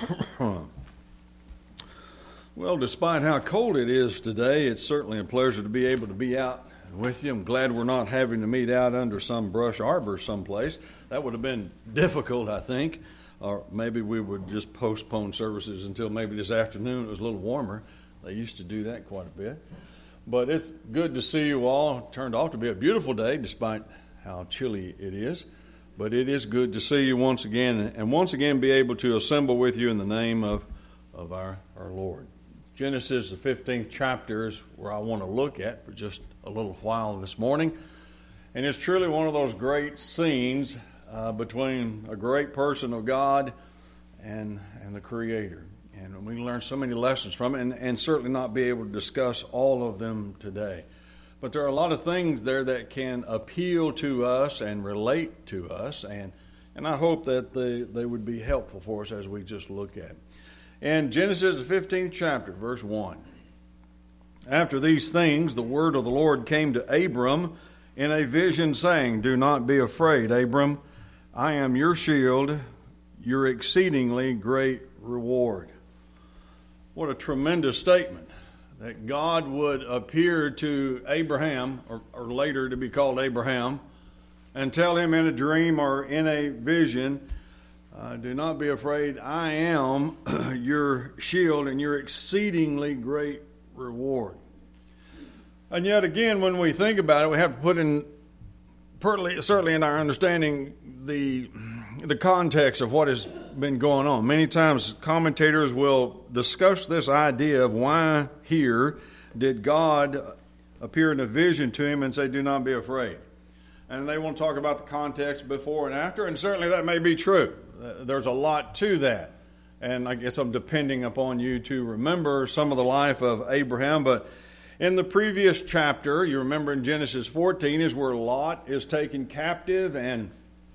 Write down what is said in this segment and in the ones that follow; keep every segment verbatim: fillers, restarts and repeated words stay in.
Well, despite how cold it is today, it's certainly a pleasure to be able to be out with you. I'm glad we're not having to meet out under some brush arbor someplace. That would have been difficult, I think. Or maybe we would just postpone services until maybe this afternoon. It was a little warmer. They used to do that quite a bit. But it's good to see you all. It turned out to be a beautiful day despite how chilly it is. But it is good to see you once again and once again be able to assemble with you in the name of, of our, our Lord. Genesis, the fifteenth chapter, is where I want to look at for just a little while this morning. And it's truly one of those great scenes uh, between a great person of God and and the Creator. And we learn so many lessons from it, and, and certainly not be able to discuss all of them today. But there are a lot of things there that can appeal to us and relate to us, and, and I hope that they, they would be helpful for us as we just look at it. In Genesis, the fifteenth chapter, verse one. After these things, the word of the Lord came to Abram in a vision, saying, "Do not be afraid, Abram. I am your shield, your exceedingly great reward." What a tremendous statement, that God would appear to Abraham, or, or later to be called Abraham, and tell him in a dream or in a vision, Uh, do not be afraid. I am your shield and your exceedingly great reward. And yet again, when we think about it, we have to put in, certainly in our understanding, the the context of what has been going on. Many times commentators will discuss this idea of why here did God appear in a vision to him and say, "Do not be afraid." And they want to talk about the context before and after, and certainly that may be true. There's a lot to that. And I guess I'm depending upon you to remember some of the life of Abraham. But in the previous chapter, you remember in Genesis fourteen, is where Lot is taken captive, and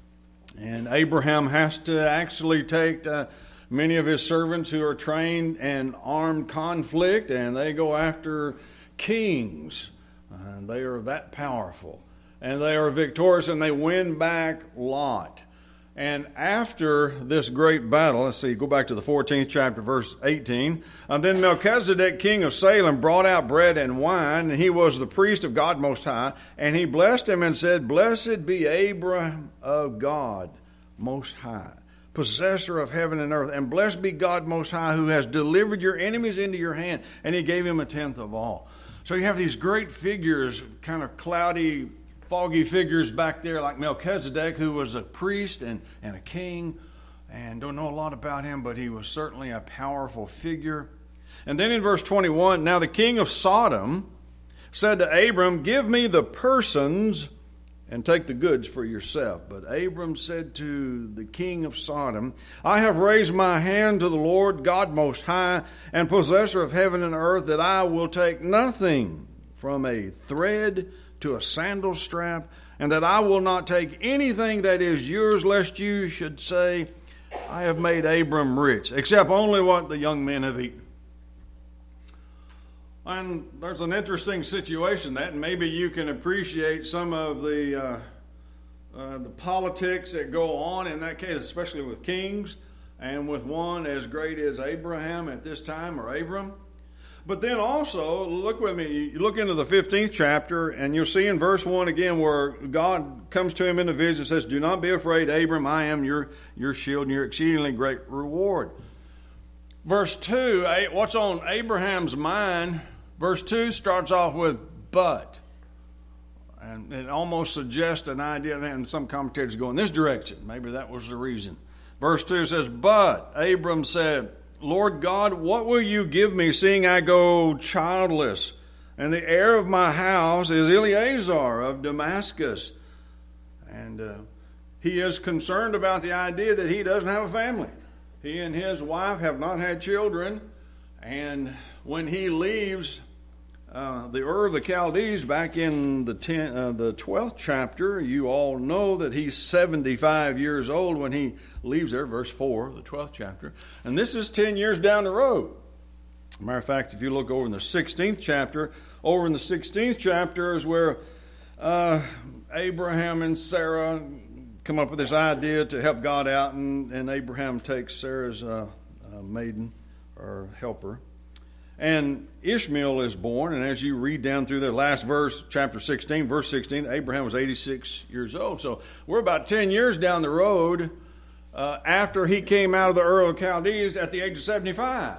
and Abraham has to actually take uh, many of his servants who are trained in armed conflict, and they go after kings. Uh, they are that powerful. And they are victorious, and they win back Lot. And after this great battle, let's see, go back to the fourteenth chapter, verse eighteen. And then Melchizedek, king of Salem, brought out bread and wine, and he was the priest of God Most High. And he blessed him and said, "Blessed be Abraham of God Most High, possessor of heaven and earth. And blessed be God Most High, who has delivered your enemies into your hand." And he gave him a tenth of all. So you have these great figures, kind of cloudy, foggy figures back there like Melchizedek, who was a priest and, and a king, and don't know a lot about him, but he was certainly a powerful figure. And then in verse twenty-one, "Now the king of Sodom said to Abram, 'Give me the persons and take the goods for yourself.' But Abram said to the king of Sodom, 'I have raised my hand to the Lord God Most High and possessor of heaven and earth, that I will take nothing from a thread to a sandal strap, and that I will not take anything that is yours, lest you should say, I have made Abram rich, except only what the young men have eaten.'" And there's an interesting situation that, and maybe you can appreciate some of the uh, uh, the politics that go on in that case, especially with kings, and with one as great as Abraham at this time, or Abram. But then also, look with me, you look into the fifteenth chapter, and you'll see in verse one again where God comes to him in a vision and says, "Do not be afraid, Abram, I am your, your shield and your exceedingly great reward." Verse two, what's on Abraham's mind? Verse two starts off with "but." And it almost suggests an idea, and some commentators go in this direction. Maybe that was the reason. Verse two says, "But Abram said, Lord God, what will you give me, seeing I go childless? And the heir of my house is Eleazar of Damascus." And uh, he is concerned about the idea that he doesn't have a family. He and his wife have not had children. And when he leaves uh, the Ur of the Chaldees back in the ten, uh, the twelfth chapter, you all know that he's seventy-five years old when he leaves there, verse four, the twelfth chapter. And this is ten years down the road. Matter of fact, if you look over in the sixteenth chapter, over in the sixteenth chapter is where uh, Abraham and Sarah come up with this idea to help God out, and, and Abraham takes Sarah's uh, uh, maiden or helper. And Ishmael is born, and as you read down through the last verse, chapter sixteen, verse sixteen, Abraham was eighty-six years old. So we're about ten years down the road uh, after he came out of the Ur of Chaldees at the age of seventy-five.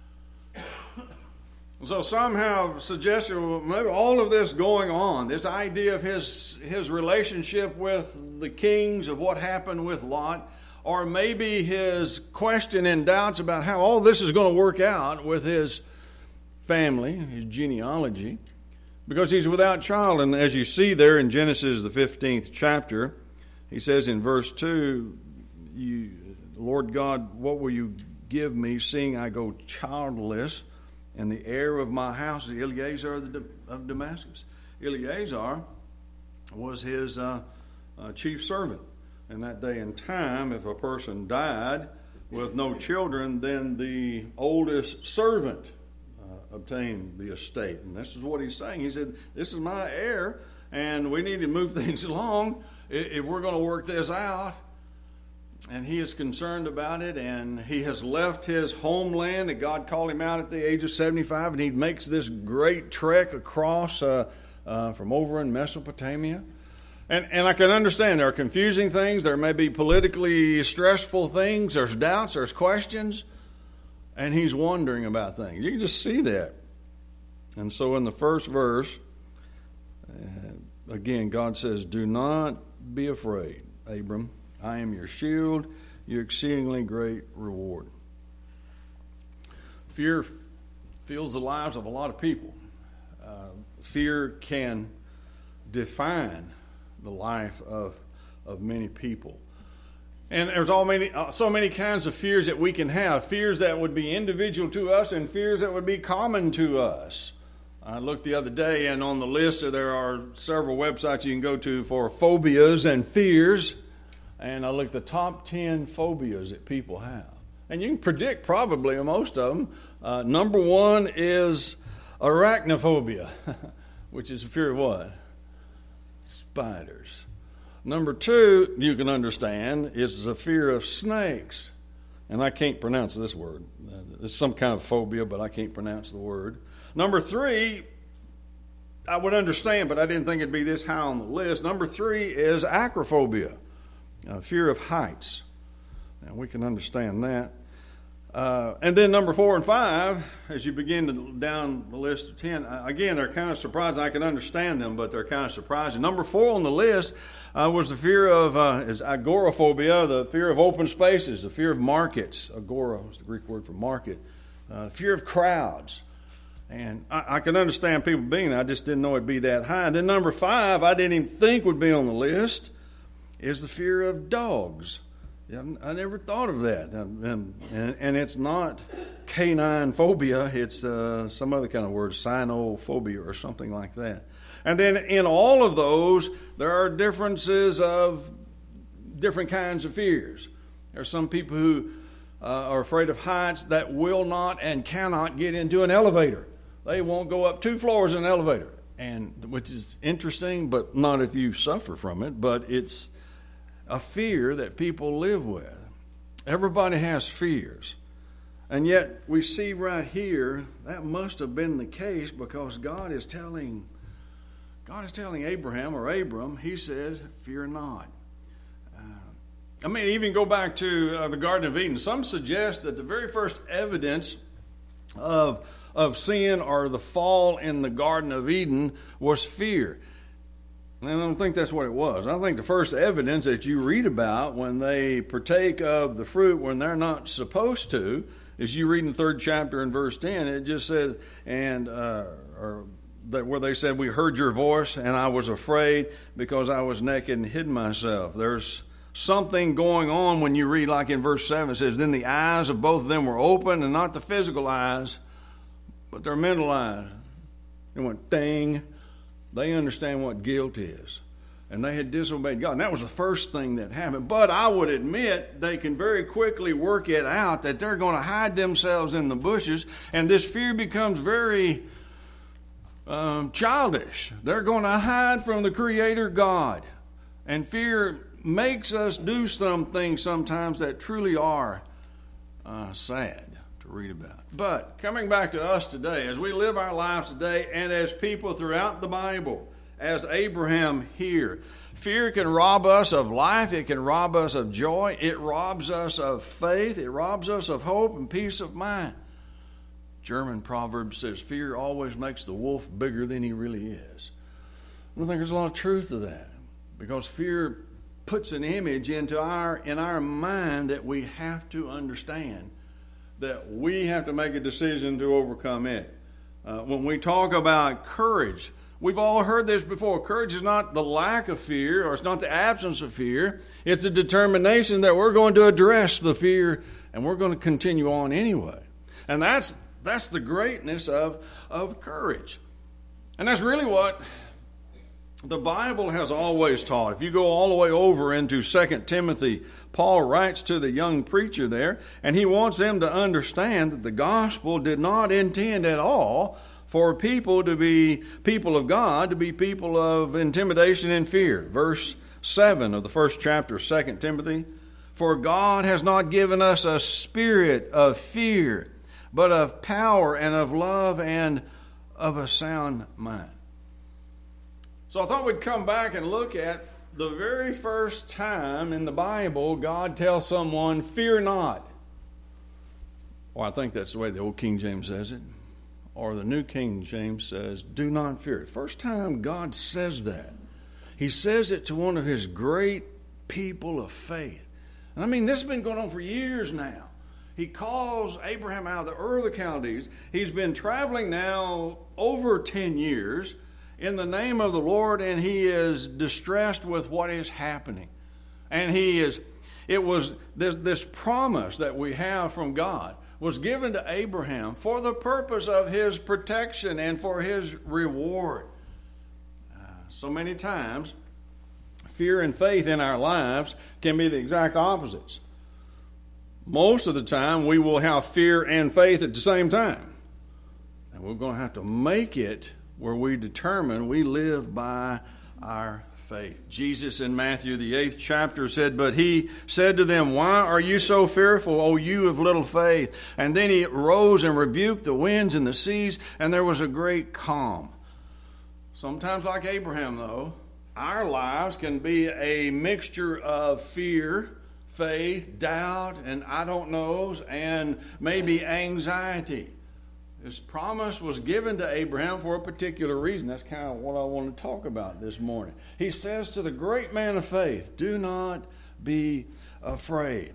So somehow suggested, well, maybe all of this going on, this idea of his his relationship with the kings, of what happened with Lot, or maybe his question and doubts about how all this is going to work out with his family, his genealogy, because he's without child. And as you see there in Genesis, the fifteenth chapter, he says in verse two, you, Lord God, what will you give me, seeing I go childless, and the heir of my house is Eleazar of Damascus? Eleazar was his uh, uh, chief servant. In that day and time, if a person died with no children, then the oldest servant uh, obtained the estate. And this is what he's saying. He said, this is my heir, and we need to move things along if we're going to work this out. And he is concerned about it, and he has left his homeland, and God called him out at the age of seventy-five, and he makes this great trek across uh, uh, from over in Mesopotamia. And, and I can understand there are confusing things, there may be politically stressful things, there's doubts, there's questions, and he's wondering about things. You can just see that. And so in the first verse, uh, again, God says, do not be afraid, Abram. I am your shield, your exceedingly great reward. Fear f- fills the lives of a lot of people. Uh, fear can define the life of of many people. And there's all many, uh, so many kinds of fears that we can have. Fears that would be individual to us and fears that would be common to us. I looked the other day, and on the list there are several websites you can go to for phobias and fears. And I looked at the top ten phobias that people have. And you can predict probably most of them. Uh, number one is arachnophobia, which is a fear of what? Spiders. Number two, you can understand, is the fear of snakes. And I can't pronounce this word. It's some kind of phobia, but I can't pronounce the word. Number three, I would understand, but I didn't think it'd be this high on the list. Number three is acrophobia. Uh, fear of heights. And we can understand that. Uh, and then number four and five, as you begin to down the list of ten, uh, again, they're kind of surprising. I can understand them, but they're kind of surprising. Number four on the list uh, was the fear of, uh, is agoraphobia, the fear of open spaces, the fear of markets. Agora is the Greek word for market. Uh, fear of crowds. And I, I can understand people being there. I just didn't know it'd be that high. And then number five, I didn't even think would be on the list, is the fear of dogs. I never thought of that. And, and, and it's not canine phobia. It's uh, some other kind of word, cynophobia or something like that. And then in all of those, there are differences of different kinds of fears. There are some people who uh, are afraid of heights that will not and cannot get into an elevator. They won't go up two floors in an elevator, and which is interesting, but not if you suffer from it. But it's a fear that people live with. Everybody has fears. And yet we see right here that must have been the case, because God is telling God is telling Abraham or Abram, he says, fear not. Uh, I mean, even go back to uh, the Garden of Eden. Some suggest that the very first evidence of of sin or the fall in the Garden of Eden was fear. And I don't think that's what it was. I think the first evidence that you read about when they partake of the fruit when they're not supposed to is you read in the third chapter in verse ten. It just says, and uh, or that where they said, we heard your voice and I was afraid because I was naked and hid myself. There's something going on when you read, like in verse seven, it says, then the eyes of both of them were open, and not the physical eyes, but their mental eyes. It went ding. They understand what guilt is. And they had disobeyed God. And that was the first thing that happened. But I would admit they can very quickly work it out that they're going to hide themselves in the bushes. And this fear becomes very um, childish. They're going to hide from the Creator God. And fear makes us do some things sometimes that truly are uh, sad to read about. But coming back to us today, as we live our lives today and as people throughout the Bible, as Abraham here, fear can rob us of life. It can rob us of joy. It robs us of faith. It robs us of hope and peace of mind. German proverb says, fear always makes the wolf bigger than he really is. I think there's a lot of truth to that, because fear puts an image into our in our mind that we have to understand, that we have to make a decision to overcome it. Uh, when we talk about courage, we've all heard this before. Courage is not the lack of fear, or it's not the absence of fear. It's a determination that we're going to address the fear and we're going to continue on anyway. And that's that's the greatness of, of courage. And that's really what the Bible has always taught. If you go all the way over into Second Timothy, Paul writes to the young preacher there, and he wants them to understand that the gospel did not intend at all for people to be people of God, to be people of intimidation and fear. Verse seven of the first chapter of Second Timothy, for God has not given us a spirit of fear, but of power and of love and of a sound mind. So I thought we'd come back and look at the very first time in the Bible God tells someone, fear not. Or I think that's the way the old King James says it. Or the New King James says, do not fear. First time God says that, he says it to one of his great people of faith. And I mean, this has been going on for years now. He calls Abraham out of the Ur of the Chaldees. He's been traveling now over ten years in the name of the Lord, and he is distressed with what is happening. And he is, it was this, this promise that we have from God was given to Abraham for the purpose of his protection and for his reward. Uh, so many times, fear and faith in our lives can be the exact opposites. Most of the time, we will have fear and faith at the same time. And we're going to have to make it where we determine we live by our faith. Jesus in Matthew, the eighth chapter, said, but he said to them, why are you so fearful, O you of little faith? And then he rose and rebuked the winds and the seas, and there was a great calm. Sometimes, like Abraham, though, our lives can be a mixture of fear, faith, doubt, and I don't knows, and maybe anxiety. This promise was given to Abraham for a particular reason. That's kind of what I want to talk about this morning. He says to the great man of faith, do not be afraid.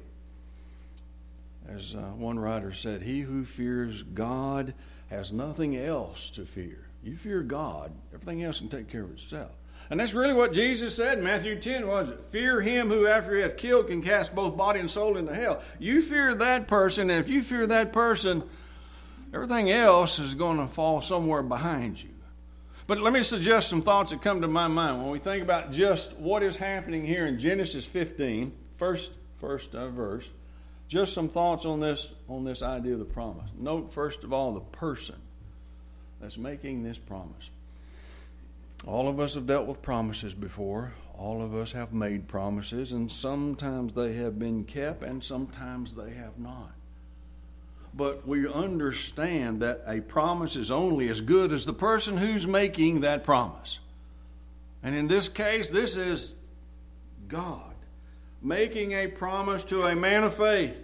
As uh, one writer said, he who fears God has nothing else to fear. You fear God, everything else can take care of itself. And that's really what Jesus said in Matthew ten, wasn't it? Fear him who after he hath killed can cast both body and soul into hell. You fear that person, and if you fear that person, everything else is going to fall somewhere behind you. But let me suggest some thoughts that come to my mind when we think about just what is happening here in Genesis fifteen, first, first uh, verse. Just some thoughts on this, on this idea of the promise. Note, first of all, the person that's making this promise. All of us have dealt with promises before. All of us have made promises, and sometimes they have been kept, and sometimes they have not. But we understand that a promise is only as good as the person who's making that promise. And in this case, this is God making a promise to a man of faith.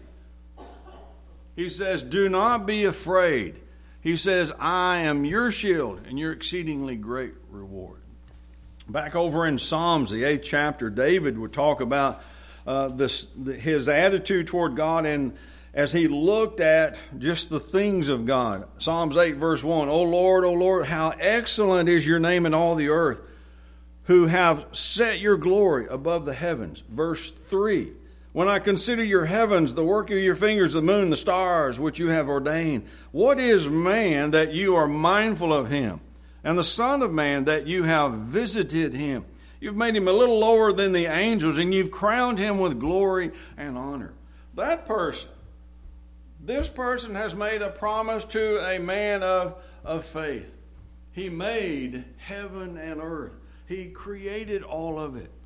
He says, do not be afraid. He says, I am your shield and your exceedingly great reward. Back over in Psalms, the eighth chapter, David would talk about uh, this, his attitude toward God, and as he looked at just the things of God. Psalms eight verse one, O Lord, O Lord, how excellent is your name in all the earth, who have set your glory above the heavens. Verse three, when I consider your heavens, the work of your fingers, the moon, the stars, which you have ordained. What is man that you are mindful of him? And the Son of Man that you have visited him? You've made him a little lower than the angels, and you've crowned him with glory and honor. That person, this person has made a promise to a man of, of faith. He made heaven and earth. He created all of it.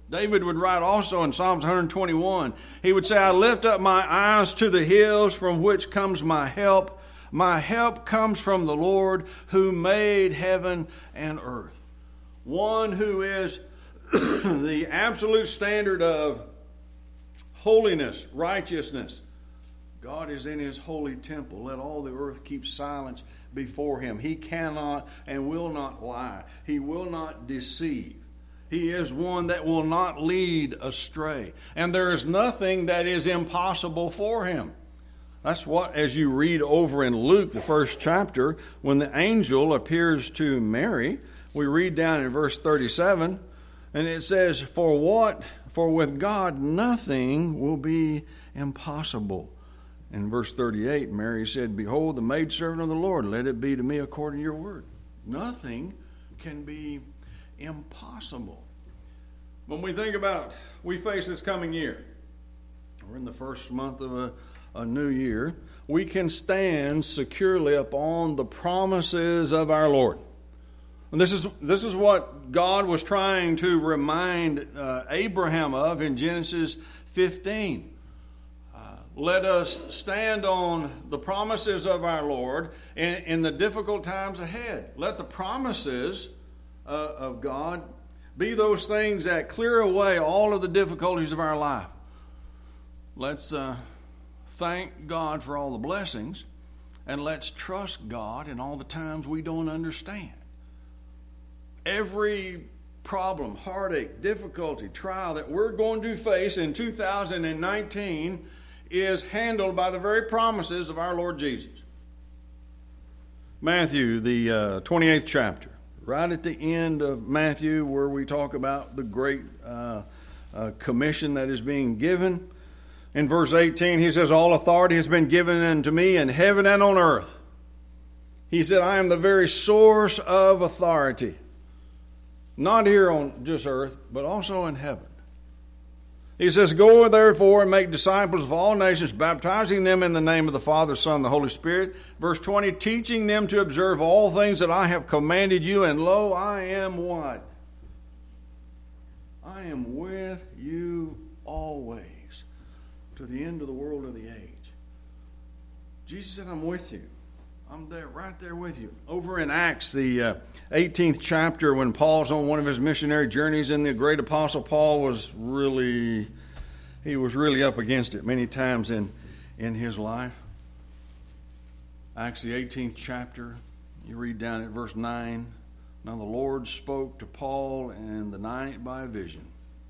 David would write also in Psalms one twenty-one, he would say, I lift up my eyes to the hills from which comes my help. My help comes from the Lord who made heaven and earth. One who is the absolute standard of holiness, righteousness. God is in his holy temple. Let all the earth keep silence before him. He cannot and will not lie. He will not deceive. He is one that will not lead astray. And there is nothing that is impossible for him. That's what, as you read over in Luke, the first chapter, when the angel appears to Mary, we read down in verse thirty-seven, and it says, For what? For with God nothing will be impossible. In verse thirty-eight, Mary said, Behold, the maidservant of the Lord, let it be to me according to your word. Nothing can be impossible. When we think about, we face this coming year, we're in the first month of a a new year, we can stand securely upon the promises of our Lord. And this is this is what God was trying to remind uh, Abraham of in Genesis fifteen. Uh, let us stand on the promises of our Lord in, in the difficult times ahead. Let the promises uh, of God be those things that clear away all of the difficulties of our life. Let's uh, thank God for all the blessings, and let's trust God in all the times we don't understand. Every problem, heartache, difficulty, trial that we're going to face in two thousand nineteen is handled by the very promises of our Lord Jesus. Matthew, the uh, twenty-eighth chapter, right at the end of Matthew, where we talk about the great uh, uh, commission that is being given. In verse eighteen, he says, All authority has been given unto me in heaven and on earth. He said, I am the very source of authority. Not here on just earth, but also in heaven. He says, Go therefore and make disciples of all nations, baptizing them in the name of the Father, Son, and the Holy Spirit. Verse twenty, teaching them to observe all things that I have commanded you, and lo, I am what? I am with you always, to the end of the world of the age. Jesus said, I'm with you. I'm there, right there with you. Over in Acts, the uh, eighteenth chapter, when Paul's on one of his missionary journeys, and the great apostle Paul was really, he was really up against it many times in, in his life. Acts, the eighteenth chapter, you read down at verse nine. Now the Lord spoke to Paul in the night by a vision.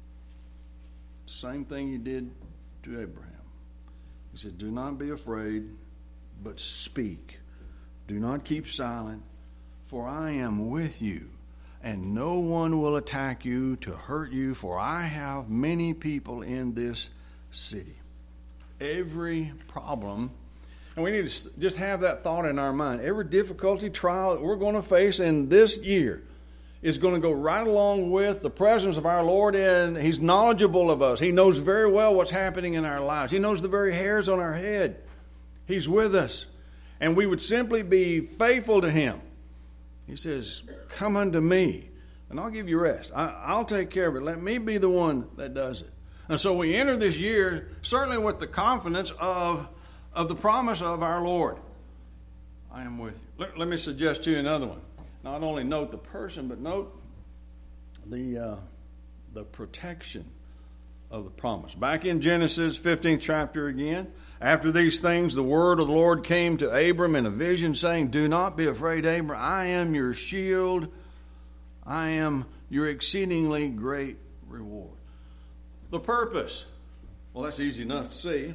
Same thing he did to Abraham. He said, Do not be afraid, but speak. Do not keep silent, for I am with you, and no one will attack you to hurt you, for I have many people in this city. Every problem, and we need to just have that thought in our mind, every difficulty, trial that we're going to face in this year is going to go right along with the presence of our Lord, and He's knowledgeable of us. He knows very well what's happening in our lives. He knows the very hairs on our head. He's with us. And we would simply be faithful to Him. He says, Come unto me, and I'll give you rest. I, I'll take care of it. Let me be the one that does it. And so we enter this year certainly with the confidence of, of the promise of our Lord. I am with you. Let, let me suggest to you another one. Not only note the person, but note the uh, the protection of the promise. Back in Genesis fifteenth chapter again, after these things, the word of the Lord came to Abram in a vision, saying, Do not be afraid, Abram. I am your shield. I am your exceedingly great reward. The purpose. Well, that's easy enough to see.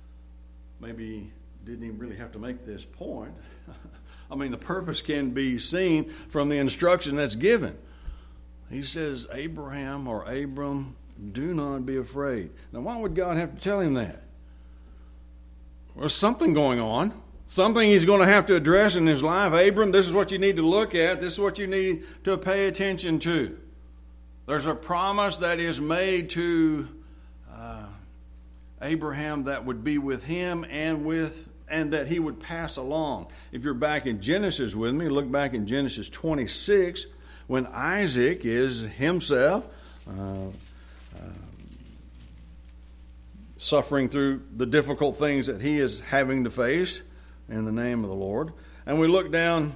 Maybe didn't even really have to make this point. I mean, the purpose can be seen from the instruction that's given. He says, Abraham or Abram, do not be afraid. Now, why would God have to tell him that? There's something going on. Something he's going to have to address in his life. Abram, this is what you need to look at. This is what you need to pay attention to. There's a promise that is made to uh, Abraham that would be with him and with and that he would pass along. If you're back in Genesis with me, look back in Genesis twenty-six, when Isaac is himself uh, uh, suffering through the difficult things that he is having to face in the name of the Lord. And we look down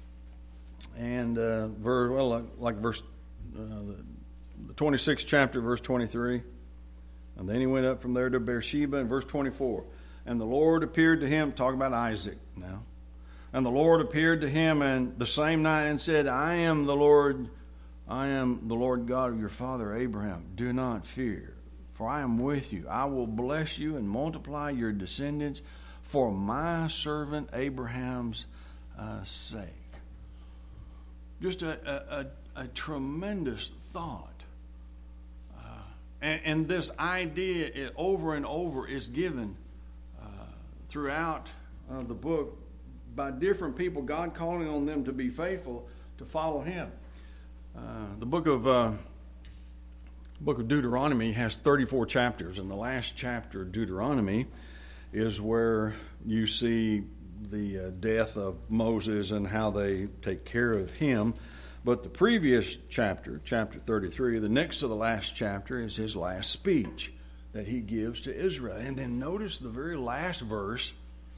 and uh, verse, well, like, like verse uh, the, the twenty-sixth chapter, verse twenty-three. And then he went up from there to Beersheba in verse twenty-four. And the Lord appeared to him, talking about Isaac now. And the Lord appeared to him and the same night and said, I am the Lord, I am the Lord God of your father Abraham. Do not fear, for I am with you. I will bless you and multiply your descendants for my servant Abraham's uh, sake. Just a, a, a, a tremendous thought. Uh, and, and this idea it, over and over is given uh, throughout uh, the book by different people, God calling on them to be faithful, to follow him. Uh, the book of uh, book of Deuteronomy has thirty-four chapters, and the last chapter of Deuteronomy is where you see the uh, death of Moses and how they take care of him. But the previous chapter, chapter thirty-three, the next to the last chapter, is his last speech that he gives to Israel. And then notice the very last verse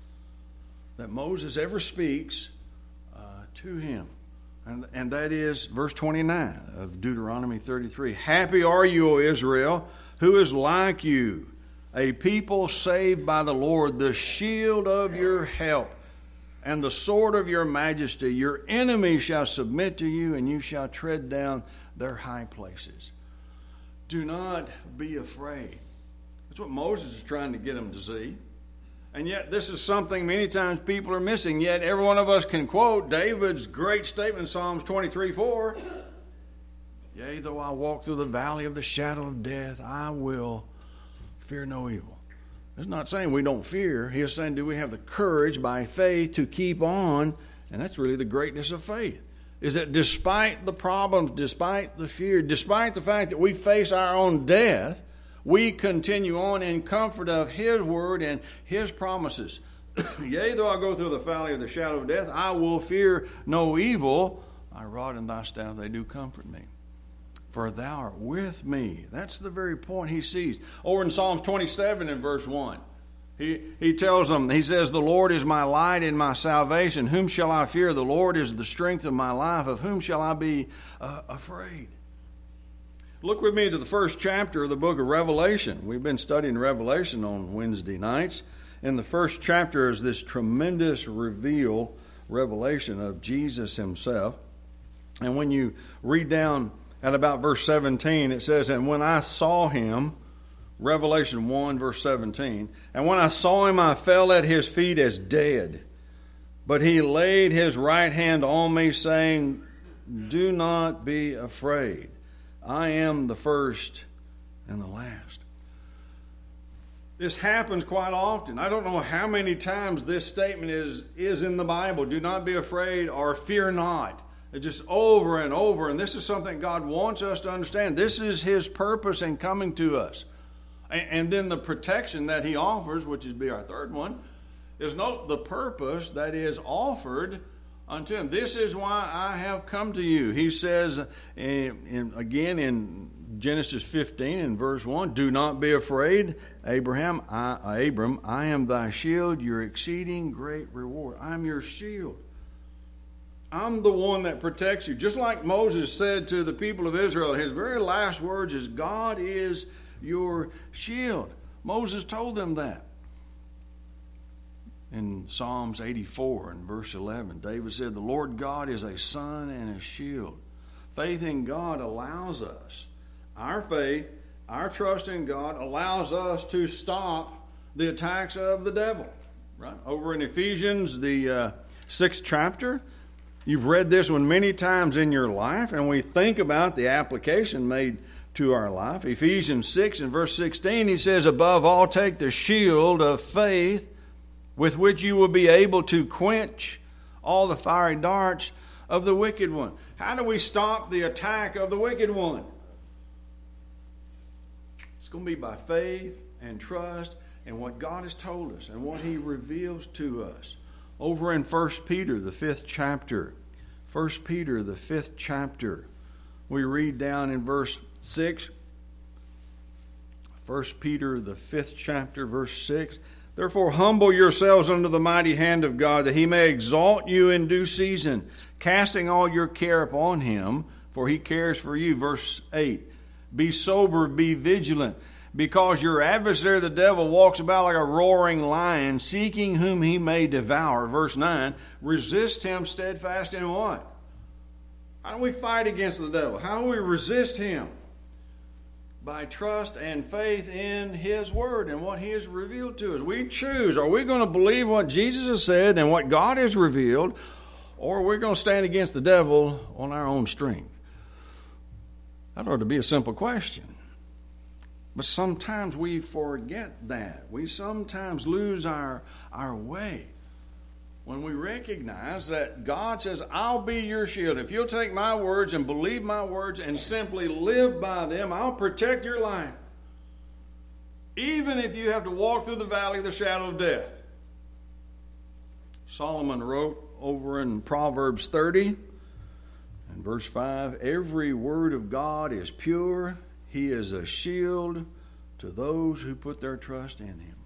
that Moses ever speaks uh, to him. And, and that is verse twenty-nine of Deuteronomy thirty-three. Happy are you, O Israel, who is like you, a people saved by the Lord, the shield of your help, and the sword of your majesty. Your enemies shall submit to you, and you shall tread down their high places. Do not be afraid. That's what Moses is trying to get them to see. And yet this is something many times people are missing. Yet every one of us can quote David's great statement in Psalms twenty-three four. Yea, though I walk through the valley of the shadow of death, I will fear no evil. It's not saying we don't fear. He is saying, do we have the courage by faith to keep on? And that's really the greatness of faith. Is that despite the problems, despite the fear, despite the fact that we face our own death, we continue on in comfort of his word and his promises. Yea, though I go through the valley of the shadow of death, I will fear no evil. Thy rod and thy staff, they do comfort me. For thou art with me. That's the very point he sees. Over in Psalms twenty-seven in verse one, he, he tells them, he says, the Lord is my light and my salvation. Whom shall I fear? The Lord is the strength of my life. Of whom shall I be uh, afraid? Look with me to the first chapter of the book of Revelation. We've been studying Revelation on Wednesday nights. In the first chapter is this tremendous reveal, revelation of Jesus himself. And when you read down at about verse seventeen, it says, and when I saw him, Revelation one, verse seventeen, and when I saw him, I fell at his feet as dead. But he laid his right hand on me, saying, do not be afraid. I am the first and the last. This happens quite often. I don't know how many times this statement is, is in the Bible. Do not be afraid or fear not. It's just over and over. And this is something God wants us to understand. This is his purpose in coming to us. And, and then the protection that he offers, which is be our third one, is note the purpose that is offered unto him. This is why I have come to you. He says, in, in, again in Genesis fifteen in verse one, do not be afraid, Abraham, I, Abram, I am thy shield, your exceeding great reward. I'm your shield. I'm the one that protects you. Just like Moses said to the people of Israel, his very last words is, God is your shield. Moses told them that. In Psalms eighty-four and verse eleven, David said, the Lord God is a sun and a shield. Faith in God allows us, our faith, our trust in God allows us to stop the attacks of the devil. Right? Over in Ephesians, the uh, sixth chapter, you've read this one many times in your life, and we think about the application made to our life. Ephesians six and verse sixteen, he says, above all, take the shield of faith, with which you will be able to quench all the fiery darts of the wicked one. How do we stop the attack of the wicked one? It's going to be by faith and trust in what God has told us and what he reveals to us. Over in First Peter, the fifth chapter, First Peter, the fifth chapter, we read down in verse six, First Peter, the fifth chapter, verse six. Therefore humble yourselves under the mighty hand of God, that he may exalt you in due season, casting all your care upon him, for he cares for you. Verse eight. Be sober, be vigilant, because your adversary the devil walks about like a roaring lion, seeking whom he may devour. Verse nine. Resist him steadfast in what? How do we fight against the devil? How do we resist him? By trust and faith in his word and what he has revealed to us. We choose. Are we going to believe what Jesus has said and what God has revealed, or are we going to stand against the devil on our own strength? That ought to be a simple question. But sometimes we forget that. We sometimes lose our, our way when we recognize that God says, I'll be your shield. If you'll take my words and believe my words and simply live by them, I'll protect your life. Even if you have to walk through the valley of the shadow of death. Solomon wrote over in Proverbs thirty, and verse five, every word of God is pure. He is a shield to those who put their trust in him.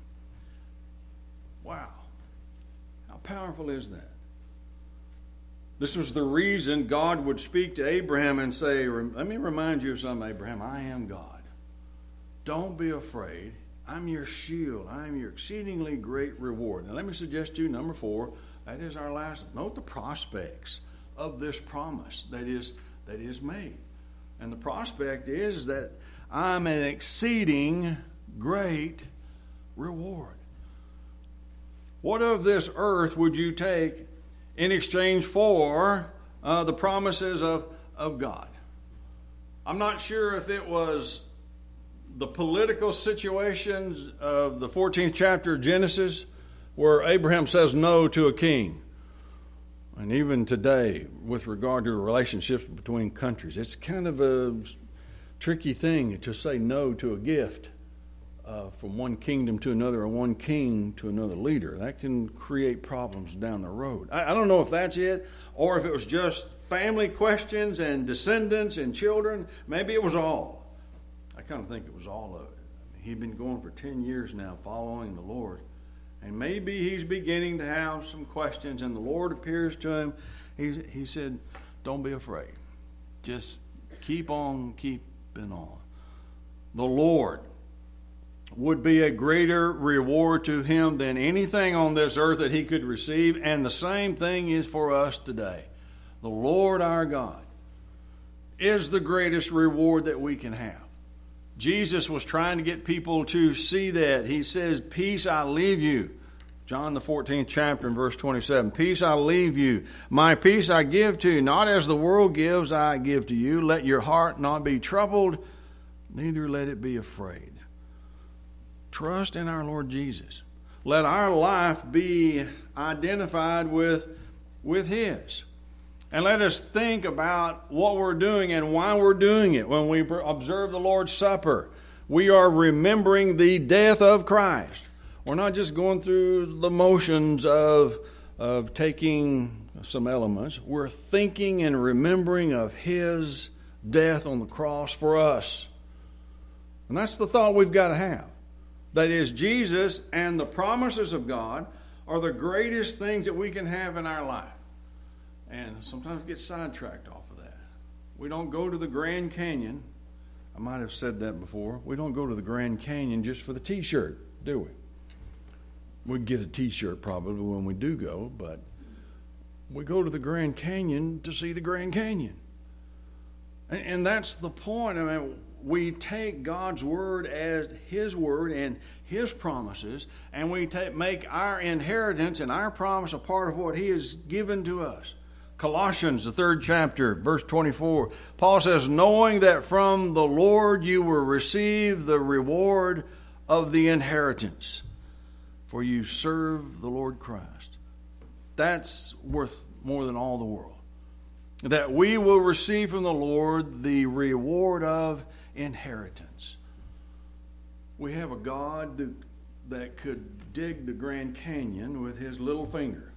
Wow. How powerful is that? This was the reason God would speak to Abraham and say, let me remind you of something, Abraham. I am God. Don't be afraid. I'm your shield. I am your exceedingly great reward. Now let me suggest to you, number four, that is our last. Note the prospects of this promise that is, that is made. And the prospect is that I'm an exceeding great reward. What of this earth would you take in exchange for uh, the promises of, of God? I'm not sure if it was the political situations of the fourteenth chapter of Genesis where Abraham says no to a king. And even today, with regard to relationships between countries, it's kind of a tricky thing to say no to a gift. Uh, from one kingdom to another, or one king to another leader. That can create problems down the road. I, I don't know if that's it, or if it was just family questions and descendants and children. Maybe it was all. I kind of think it was all of it. I mean, he'd been going for ten years now following the Lord. And maybe he's beginning to have some questions, and the Lord appears to him. He, he said, don't be afraid. Just keep on keeping on. The Lord would be a greater reward to him than anything on this earth that he could receive. And the same thing is for us today. The Lord our God is the greatest reward that we can have. Jesus was trying to get people to see that. He says, peace I leave you. John the fourteenth chapter and verse twenty-seven. Peace I leave you. My peace I give to you. Not as the world gives, I give to you. Let your heart not be troubled, neither let it be afraid. Trust in our Lord Jesus. Let our life be identified with, with his. And let us think about what we're doing and why we're doing it. When we observe the Lord's Supper, we are remembering the death of Christ. We're not just going through the motions of, of taking some elements. We're thinking and remembering of his death on the cross for us. And that's the thought we've got to have. That is, Jesus and the promises of God are the greatest things that we can have in our life. And sometimes get sidetracked off of that. We don't go to the Grand Canyon. I might have said that before. We don't go to the Grand Canyon just for the t-shirt, do we? We'd get a t-shirt probably when we do go, but we go to the Grand Canyon to see the Grand Canyon. And, and that's the point. I mean, we take God's word as his word and his promises, and we take, make our inheritance and our promise a part of what he has given to us. Colossians, the third chapter, verse twenty-four, Paul says, knowing that from the Lord you will receive the reward of the inheritance, for you serve the Lord Christ. That's worth more than all the world. That we will receive from the Lord the reward of inheritance. We have a God that, that could dig the Grand Canyon with his little finger.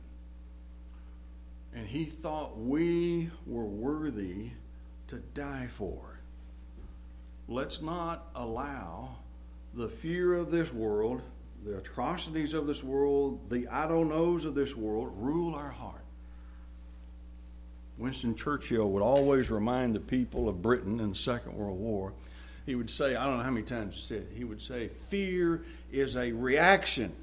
And he thought we were worthy to die for. Let's not allow the fear of this world, the atrocities of this world, the I don't knows of this world rule our heart. Winston Churchill would always remind the people of Britain in the Second World War. He would say, I don't know how many times he said it, he would say, fear is a reaction,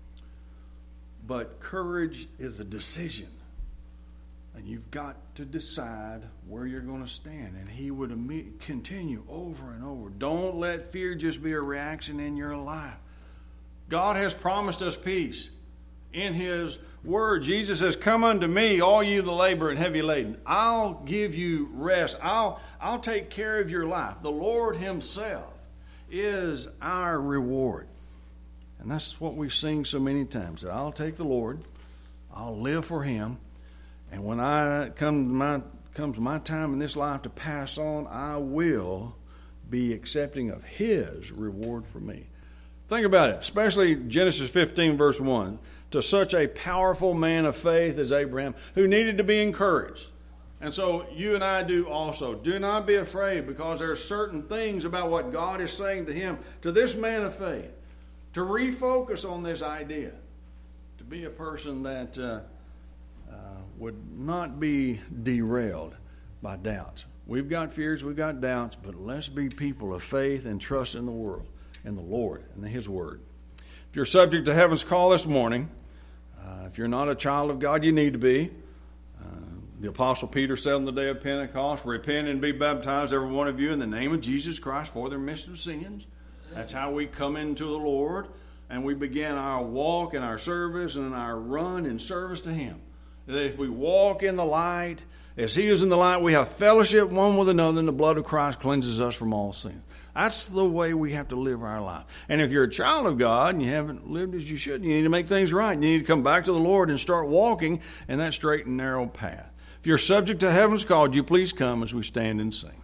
but courage is a decision. And you've got to decide where you're going to stand. And he would imme- continue over and over. Don't let fear just be a reaction in your life. God has promised us peace in his word. Jesus says, come unto me, all you that labor and heavy laden. I'll give you rest. I'll, I'll take care of your life. The Lord himself is our reward. And that's what we sing so many times. I'll take the Lord. I'll live for him. And when I come to my, comes my time in this life to pass on, I will be accepting of his reward for me. Think about it, especially Genesis fifteen, verse one. To such a powerful man of faith as Abraham, who needed to be encouraged. And so you and I do also. Do not be afraid, because there are certain things about what God is saying to him, to this man of faith, to refocus on this idea, to be a person that uh, uh, would not be derailed by doubts. We've got fears, we've got doubts, but let's be people of faith and trust in the world, in the Lord, and his word. If you're subject to heaven's call this morning, uh, if you're not a child of God, you need to be. Uh, the Apostle Peter said on the day of Pentecost, repent and be baptized, every one of you, in the name of Jesus Christ for the remission of sins. That's how we come into the Lord, and we begin our walk and our service and our run in service to him. That if we walk in the light, as he is in the light, we have fellowship one with another, and the blood of Christ cleanses us from all sin. That's the way we have to live our life. And if you're a child of God and you haven't lived as you should, you need to make things right. You need to come back to the Lord and start walking in that straight and narrow path. If you're subject to heaven's call, would you please come as we stand and sing.